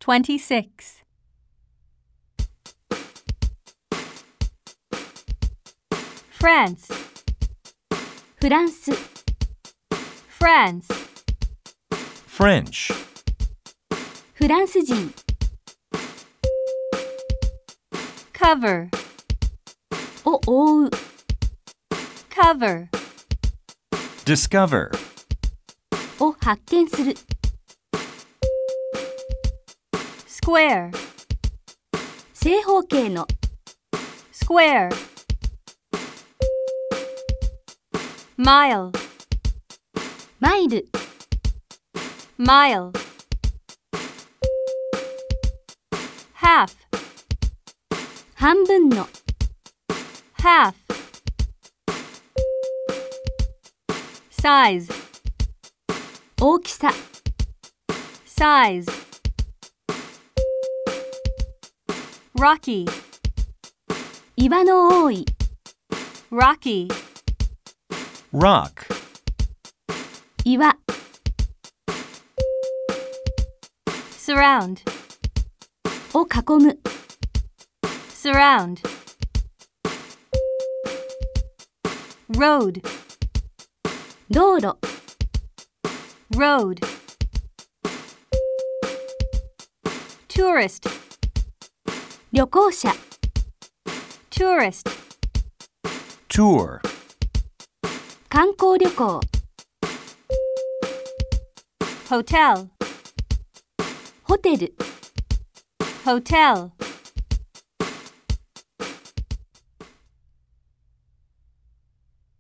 26. France, フランス、 France, French, フランス人、 cover, を覆う、 cover, discover, を発見する、 square, 正方形の、 square, mile, マイル、 mile, half, 半分の、 half, size, 大きさ、 size, rocky, 岩の多い、 rocky, rock, 岩、 surround, を囲む、 surround, road, 道路、 road, tourist, 旅行者、 tourist, tour, 観光旅行、 hotel, ホテル、 hotel,